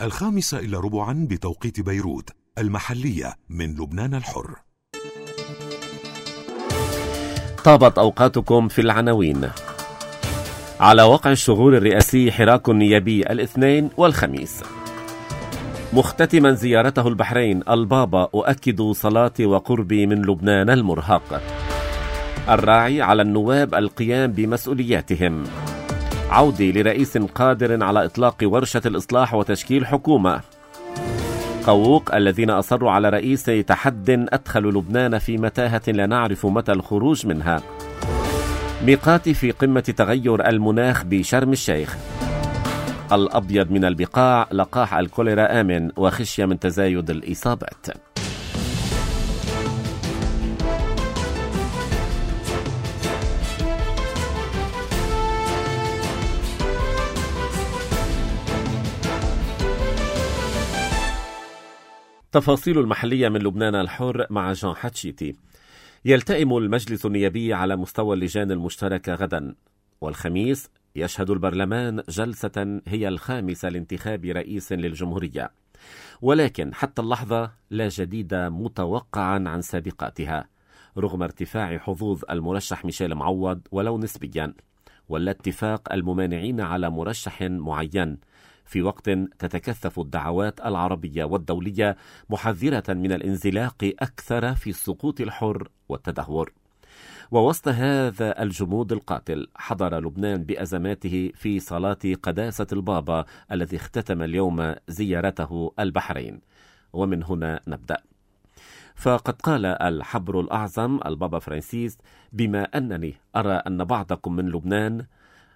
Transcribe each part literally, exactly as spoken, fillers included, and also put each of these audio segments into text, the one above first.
الخامسة إلا ربعا بتوقيت بيروت المحلية من لبنان الحر. طابت أوقاتكم في العناوين. على وقع الشغور الرئاسي حراك نيابي الاثنين والخميس. مختتما زيارته البحرين البابا أؤكد صلاتي وقربي من لبنان المرهق. الراعي على النواب القيام بمسؤولياتهم. عودة لرئيس قادر على إطلاق ورشة الإصلاح وتشكيل حكومة. قووق الذين أصروا على رئيس تحد أدخلوا لبنان في متاهة لا نعرف متى الخروج منها. ميقاتي في قمة تغير المناخ بشرم الشيخ. الأبيض من البقاع لقاح الكوليرا آمن وخشية من تزايد الإصابات. تفاصيل المحلية من لبنان الحر مع جان حتشيتي. يلتئم المجلس النيابي على مستوى اللجان المشتركة غدا، والخميس يشهد البرلمان جلسة هي الخامسة لانتخاب رئيس للجمهورية، ولكن حتى اللحظة لا جديد متوقعا عن سابقاتها رغم ارتفاع حظوظ المرشح ميشيل معوض ولو نسبيا، ولا اتفاق الممانعين على مرشح معين في وقت تتكثف الدعوات العربية والدولية محذرة من الانزلاق أكثر في السقوط الحر والتدهور. ووسط هذا الجمود القاتل حضر لبنان بأزماته في صلاة قداسة البابا الذي اختتم اليوم زيارته البحرين، ومن هنا نبدأ. فقد قال الحبر الأعظم البابا فرانسيس: بما أنني أرى أن بعضكم من لبنان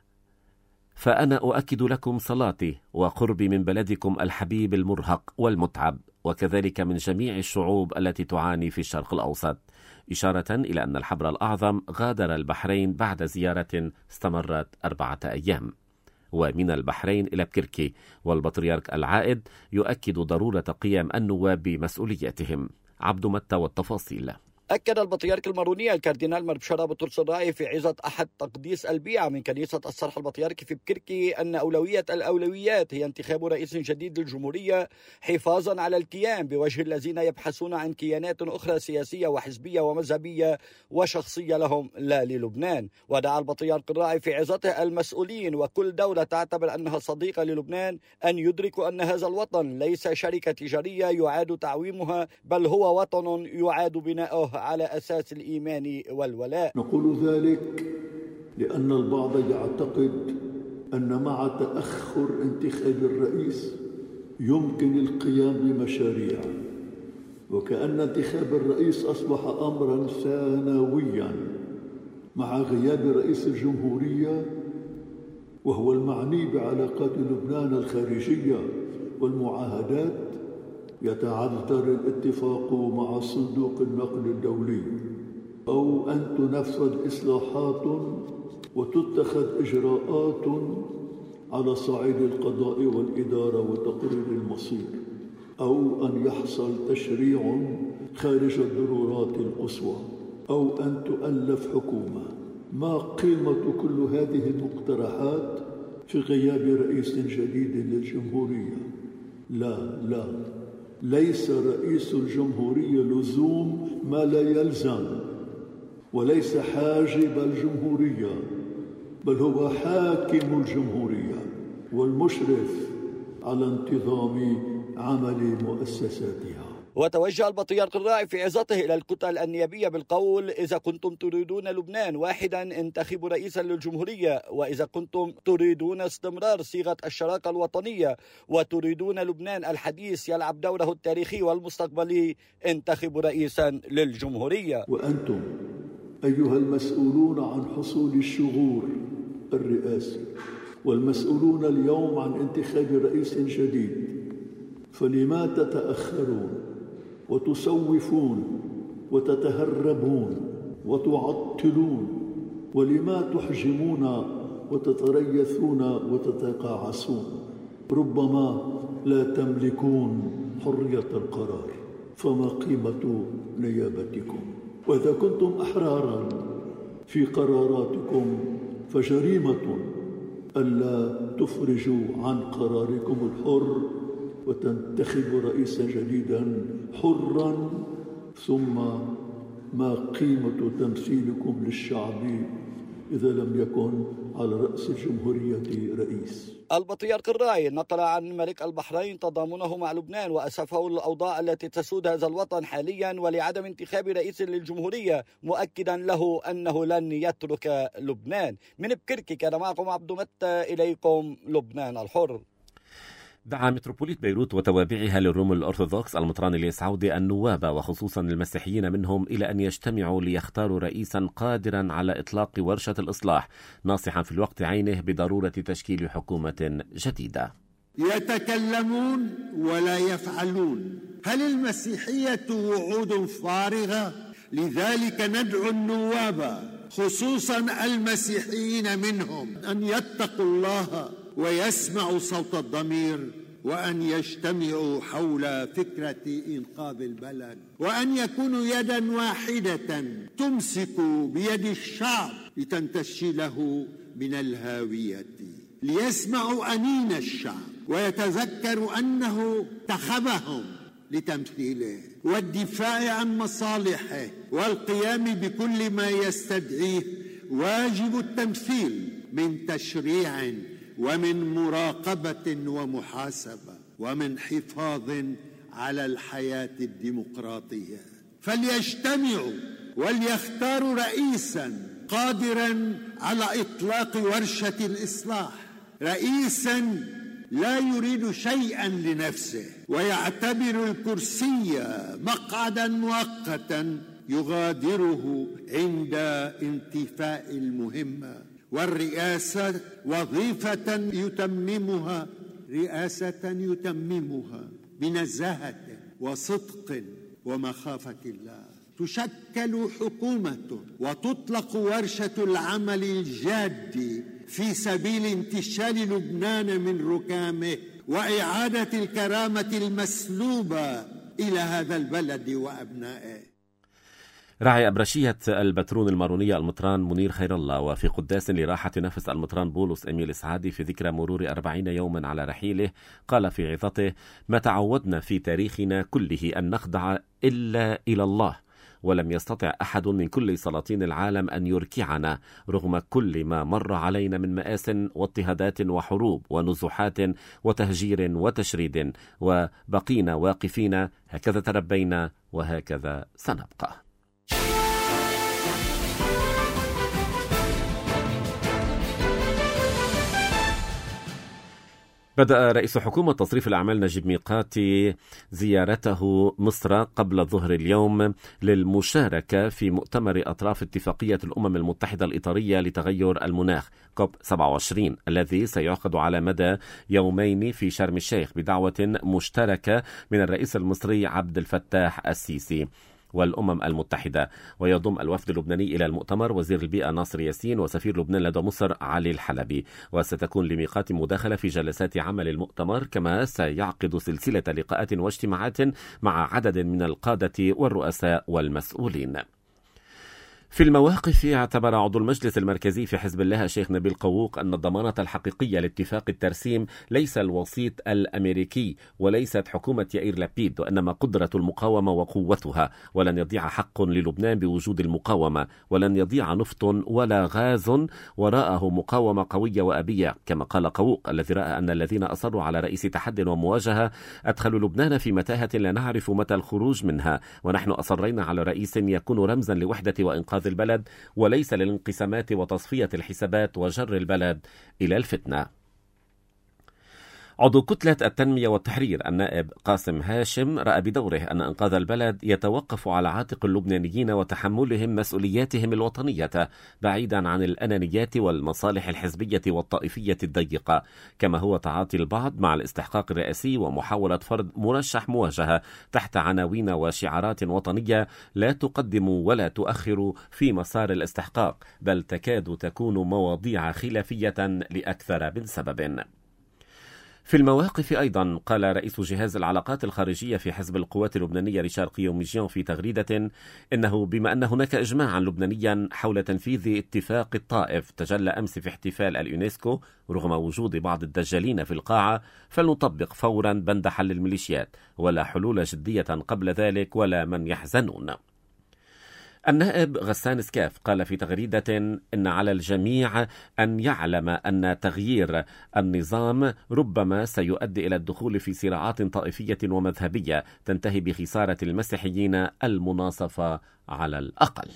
فأنا أؤكد لكم صلاتي وقربي من بلدكم الحبيب المرهق والمتعب، وكذلك من جميع الشعوب التي تعاني في الشرق الأوسط، إشارة إلى أن الحبر الأعظم غادر البحرين بعد زيارة استمرت أربعة أيام. ومن البحرين إلى بكركي، والبطريرك العائد يؤكد ضرورة قيام النواب بمسؤولياتهم. عبد متى والتفاصيل. أكد البطريرك الماروني الكاردينال مربشارة بطرس الراعي في عظة أحد تقديس البيعة من كنيسة الصرح البطريركي في بكركي أن أولوية الأولويات هي انتخاب رئيس جديد للجمهورية حفاظا على الكيان بوجه الذين يبحثون عن كيانات أخرى سياسية وحزبية ومذهبية وشخصية لهم لا للبنان. ودعا البطريرك الراعي في عظته المسؤولين وكل دولة تعتبر أنها صديقة للبنان أن يدركوا أن هذا الوطن ليس شركة تجارية يعاد تعويمها، بل هو وطن يعاد بناؤه على أساس الإيمان والولاء. نقول ذلك لأن البعض يعتقد أن مع تأخر انتخاب الرئيس يمكن القيام بمشاريع، وكأن انتخاب الرئيس أصبح أمرا ثانويا مع غياب رئيس الجمهورية، وهو المعني بعلاقات لبنان الخارجية والمعاهدات. يتعذر الاتفاق مع صندوق النقد الدولي أو أن تنفذ إصلاحات وتتخذ إجراءات على صعيد القضاء والإدارة وتقرير المصير، أو أن يحصل تشريع خارج الضرورات القصوى، أو أن تؤلف حكومة. ما قيمة كل هذه المقترحات في غياب رئيس جديد للجمهورية؟ لا لا ليس رئيس الجمهورية لزوم ما لا يلزم، وليس حاجب الجمهورية، بل هو حاكم الجمهورية والمشرف على انتظام عمل مؤسساتها. وتوجه البطريرك الراعي في عظته إلى الكتل النيابية بالقول: إذا كنتم تريدون لبنان واحدا انتخبوا رئيسا للجمهورية، وإذا كنتم تريدون استمرار صيغة الشراكة الوطنية وتريدون لبنان الحديث يلعب دوره التاريخي والمستقبلي انتخبوا رئيسا للجمهورية. وأنتم أيها المسؤولون عن حصول الشغور الرئاسي والمسؤولون اليوم عن انتخاب رئيس جديد، فلما تتأخرون وتسوفون وتتهربون وتعطلون؟ ولما تحجمون وتتريثون وتتقاعسون؟ ربما لا تملكون حرية القرار، فما قيمة نيابتكم؟ وإذا كنتم أحرارا في قراراتكم فجريمة ألا تفرجوا عن قراركم الحر وتنتخب رئيسا جديدا حرا. ثم ما قيمة تمثيلكم للشعب إذا لم يكن على رأس الجمهورية رئيس؟ البطريرك الراعي نقل عن ملك البحرين تضامنه مع لبنان وأسفه الأوضاع التي تسود هذا الوطن حاليا ولعدم انتخاب رئيس للجمهورية، مؤكدا له أنه لن يترك لبنان. من بكركي كان معكم عبد متى، إليكم لبنان الحر. دعا متروبوليت بيروت وتوابعها للروم الأرثوذكس المطران إلياس عودة النواب وخصوصا المسيحيين منهم إلى أن يجتمعوا ليختاروا رئيسا قادرا على إطلاق ورشة الإصلاح، ناصحا في الوقت عينه بضرورة تشكيل حكومة جديدة. يتكلمون ولا يفعلون. هل المسيحية وعود فارغة؟ لذلك ندعو النواب خصوصا المسيحيين منهم أن يتقوا الله ويسمعوا صوت الضمير، وأن يجتمعوا حول فكرة إنقاذ البلد، وأن يكونوا يدا واحدة تمسك بيد الشعب لتنتشله من الهاوية، ليسمعوا أنين الشعب ويتذكروا أنه انتخبهم لتمثيله والدفاع عن مصالحه والقيام بكل ما يستدعيه واجب التمثيل من تشريع ومن مراقبة ومحاسبة ومن حفاظ على الحياة الديمقراطية. فليجتمعوا وليختاروا رئيسا قادرا على إطلاق ورشة الإصلاح، رئيسا لا يريد شيئا لنفسه ويعتبر الكرسي مقعدا مؤقتا يغادره عند انتفاء المهمة، والرئاسة وظيفة يتممها رئاسة يتممها بنزاهة وصدق ومخافة الله. تشكل حكومة وتطلق ورشة العمل الجاد في سبيل انتشال لبنان من ركامه وإعادة الكرامة المسلوبة إلى هذا البلد وأبنائه. راعي أبرشية البترون المارونية المطران منير خير الله وفي قداس لراحة نفس المطران بولس أميل سعادي في ذكرى مرور أربعين يوما على رحيله، قال في عظته: ما تعودنا في تاريخنا كله أن نخضع إلا إلى الله، ولم يستطع أحد من كل سلاطين العالم أن يركعنا رغم كل ما مر علينا من مآس واضطهادات وحروب ونزوحات وتهجير وتشريد، وبقينا واقفين، هكذا تربينا وهكذا سنبقى. بدأ رئيس حكومة تصريف الأعمال نجيب ميقاتي زيارته مصر قبل الظهر اليوم للمشاركة في مؤتمر أطراف اتفاقية الأمم المتحدة الإطارية لتغير المناخ كوب سبعة وعشرين الذي سيعقد على مدى يومين في شرم الشيخ بدعوة مشتركة من الرئيس المصري عبد الفتاح السيسي والأمم المتحدة. ويضم الوفد اللبناني إلى المؤتمر وزير البيئة ناصر ياسين وسفير لبنان لدى مصر علي الحلبي، وستكون لميقات مداخلة في جلسات عمل المؤتمر، كما سيعقد سلسلة لقاءات واجتماعات مع عدد من القادة والرؤساء والمسؤولين. في المواقف، اعتبر عضو المجلس المركزي في حزب الله الشيخ نبيل قووق أن الضمانة الحقيقية لاتفاق الترسيم ليس الوسيط الأمريكي وليست حكومة يائير لابيد، وإنما قدرة المقاومة وقوتها، ولن يضيع حق للبنان بوجود المقاومة، ولن يضيع نفط ولا غاز وراءه مقاومة قوية وأبية. كما قال قووق الذي رأى أن الذين أصروا على رئيس تحدي ومواجهة أدخلوا لبنان في متاهة لا نعرف متى الخروج منها، ونحن أصرينا على رئيس يكون رمزا لوحدة وإنقاذ البلد وليس للانقسامات وتصفية الحسابات وجر البلد إلى الفتنة. عضو كتلة التنمية والتحرير النائب قاسم هاشم رأى بدوره أن إنقاذ البلد يتوقف على عاتق اللبنانيين وتحملهم مسؤولياتهم الوطنية بعيدا عن الأنانيات والمصالح الحزبية والطائفية الضيقة، كما هو تعاطي البعض مع الاستحقاق الرئاسي ومحاولة فرض مرشح مواجهة تحت عناوين وشعارات وطنية لا تقدم ولا تؤخر في مسار الاستحقاق، بل تكاد تكون مواضيع خلافية لأكثر من سبب. في المواقف أيضا قال رئيس جهاز العلاقات الخارجية في حزب القوات اللبنانية ريشار قيوميجيان في تغريدة إنه بما أن هناك إجماعا لبنانيا حول تنفيذ اتفاق الطائف تجلى أمس في احتفال اليونسكو رغم وجود بعض الدجالين في القاعة، فلنطبق فورا بند حل الميليشيات ولا حلول جدية قبل ذلك ولا من يحزنون. النائب غسان سكاف قال في تغريدة إن على الجميع أن يعلم أن تغيير النظام ربما سيؤدي إلى الدخول في صراعات طائفية ومذهبية تنتهي بخسارة المسيحيين المناصفة على الأقل.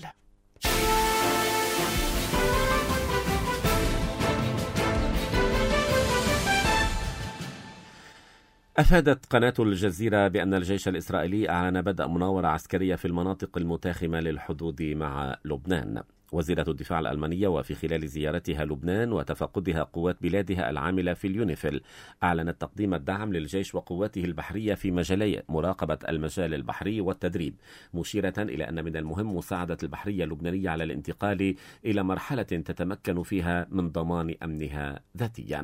أفادت قناة الجزيرة بأن الجيش الإسرائيلي أعلن بدء مناورة عسكرية في المناطق المتاخمة للحدود مع لبنان. وزيرة الدفاع الألمانية وفي خلال زيارتها لبنان وتفقدها قوات بلادها العاملة في اليونيفيل أعلنت تقديم الدعم للجيش وقواته البحرية في مجالي مراقبة المجال البحري والتدريب، مشيرة إلى أن من المهم مساعدة البحرية اللبنانية على الانتقال إلى مرحلة تتمكن فيها من ضمان أمنها ذاتيا.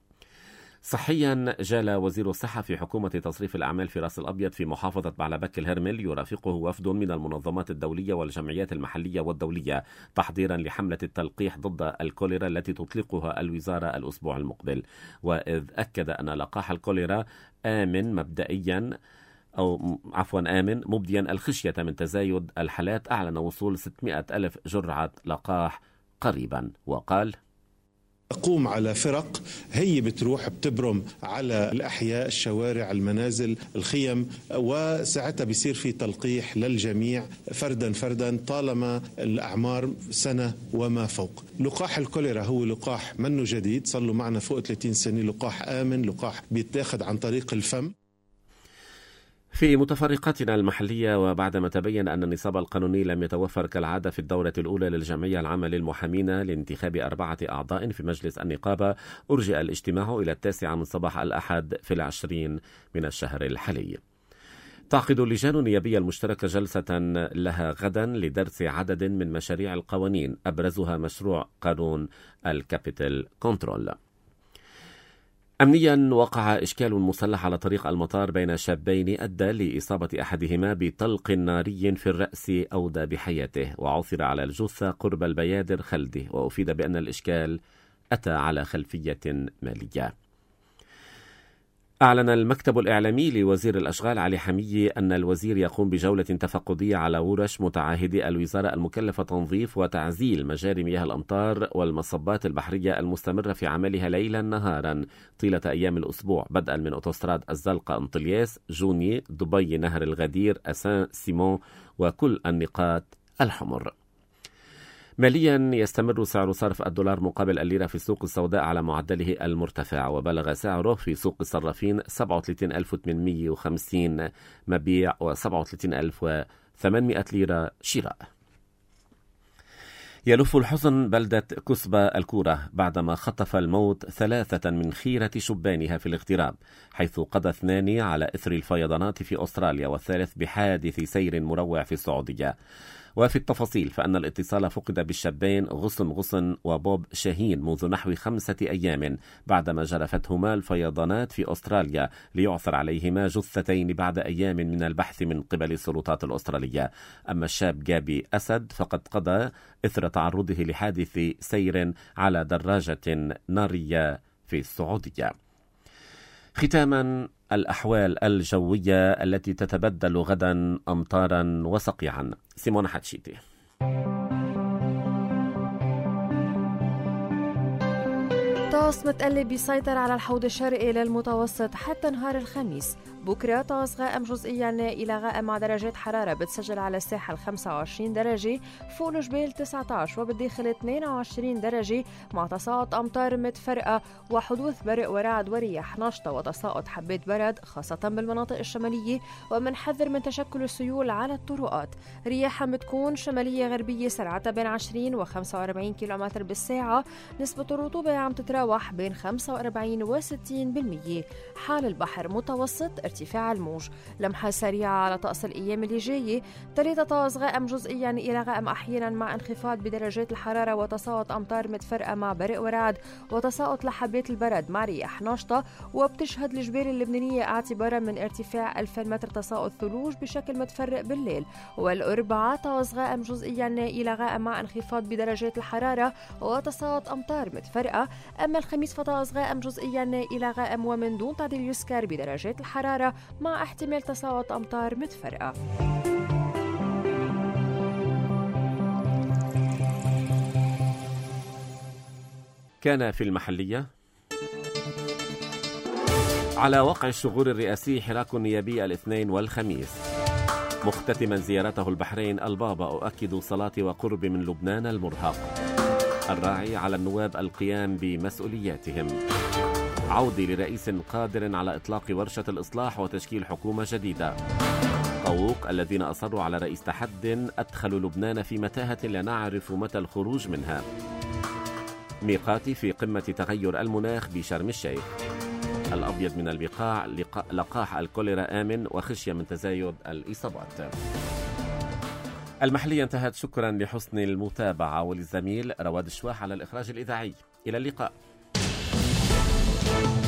صحيا جال وزير الصحة في حكومة تصريف الأعمال في رأس الأبيض في محافظة بعلبك الهرمل يرافقه وفد من المنظمات الدولية والجمعيات المحلية والدولية تحضيرا لحملة التلقيح ضد الكوليرا التي تطلقها الوزارة الأسبوع المقبل. وإذ أكد أن لقاح الكوليرا آمن مبدئيا أو عفوا آمن مبديا الخشية من تزايد الحالات، أعلن وصول ستمائة ألف جرعة لقاح قريبا. وقال: تقوم على فرق هي بتروح بتبرم على الأحياء، الشوارع، المنازل، الخيم، وساعتها بيصير في تلقيح للجميع فردا فردا طالما الأعمار سنة وما فوق. لقاح الكوليرا هو لقاح منه جديد، صار له معنا فوق ثلاثين سنة، لقاح آمن، لقاح بيتاخد عن طريق الفم. في متفرقاتنا المحلية، وبعدما تبين أن النصاب القانوني لم يتوفر كالعادة في الدورة الأولى للجمعية العامة للمحامين لانتخاب أربعة أعضاء في مجلس النقابة، أرجئ الاجتماع إلى التاسعة من صباح الأحد في العشرين من الشهر الحالي. تعقد اللجان النيابية المشتركة جلسة لها غدا لدرس عدد من مشاريع القوانين، أبرزها مشروع قانون الكابيتال كنترول. أمنيا، وقع إشكال مسلح على طريق المطار بين شابين أدى لإصابة أحدهما بطلق ناري في الرأس أودى بحياته، وعثر على الجثة قرب البيادر خلده، وأفيد بأن الإشكال أتى على خلفية مالية. أعلن المكتب الإعلامي لوزير الأشغال علي حمية أن الوزير يقوم بجولة تفقدية على ورش متعاهدي الوزارة المكلفة تنظيف وتعزيل مجاري مياه الأمطار والمصبات البحرية المستمرة في عملها ليلا نهارا طيلة أيام الأسبوع، بدءا من أوتوستراد الزلقة انطلياس، جوني، دبي، نهر الغدير، أسان سيمون وكل النقاط الحمر. ماليا، يستمر سعر صرف الدولار مقابل الليرة في السوق السوداء على معدله المرتفع، وبلغ سعره في سوق الصرافين سبعة وثلاثين ألف وثمانمائة وخمسين مبيع و سبعة وثلاثين ألف وثمانمائة ليرة شراء. يلف الحزن بلدة كسبة الكورة بعدما خطف الموت ثلاثة من خيرة شبانها في الاغتراب، حيث قضى اثنان على إثر الفيضانات في أستراليا والثالث بحادث سير مروع في السعودية. وفي التفاصيل فأن الاتصال فقد بالشابين غصن غصن وبوب شاهين منذ نحو خمسة أيام بعدما جرفتهما الفيضانات في أستراليا، ليعثر عليهما جثتين بعد أيام من البحث من قبل السلطات الأسترالية. أما الشاب جابي أسد فقد قضى إثر تعرضه لحادث سير على دراجة نارية في السعودية. ختاما، الأحوال الجوية التي تتبدل غدا أمطارا وصقيعا. سيمون حتشيتي. طقس متقلب بيسيطر على الحوض الشرقي للمتوسط حتى نهار الخميس. بكرة طقس غائم جزئيا إلى غائم مع درجات حرارة بتسجل على الساحل خمسة وعشرين درجة، فوق الجبال تسعة عشر، وبالداخل اثنين وعشرين درجة، مع تساقط أمطار متفرقة وحدوث برق ورعد ورياح نشطة وتساقط حبات برد خاصة بالمناطق الشمالية، ومنحذر من تشكل السيول على الطرقات. رياحها بتكون شمالية غربية سرعتها بين عشرين و خمسة وأربعين كيلومتر بالساعة. نسبة الرطوبة عم تتراوح تتراوح بين خمسة وأربعين و ستين بالمئة. حال البحر متوسط ارتفاع الموج. لمحة سريعة على طقس الأيام اللي جاية: تلاتة غائم جزئيا إلى غائم أحيانا مع انخفاض بدرجات الحرارة وتساقط أمطار متفرقة مع برق ورعد وتساقط لحبات البرد مع رياح ناشطة. وبتشهد الجبال اللبنانية اعتبارا من ارتفاع ألف متر تساقط ثلوج بشكل متفرق بالليل. والأربعاء طقس غائم جزئيا إلى غائم مع انخفاض بدرجات الحرارة وتساقط أمطار متفرقة. أما الخميس فطقس غائم جزئيا إلى غائم ومن دون تعديل يسكر بدرجات الحرارة مع احتمال تساقط أمطار متفرقة. كان في المحلية: على وقع الشغور الرئاسي حراك نيابي الاثنين والخميس. مختتما زيارته البحرين البابا أؤكد صلاة وقرب من لبنان المرهق. الراعي على النواب القيام بمسؤولياتهم. عودة لرئيس قادر على إطلاق ورشة الإصلاح وتشكيل حكومة جديدة. طووق الذين أصروا على رئيس تحد أدخلوا لبنان في متاهة لا نعرف متى الخروج منها. ميقاتي في قمة تغير المناخ بشرم الشيخ. الأبيض من البقاع: لقاح الكوليرا آمن وخشية من تزايد الإصابات. المحلية انتهت. شكرا لحسن المتابعة، وللزميل رواد الشواح على الإخراج الإذاعي. إلى اللقاء.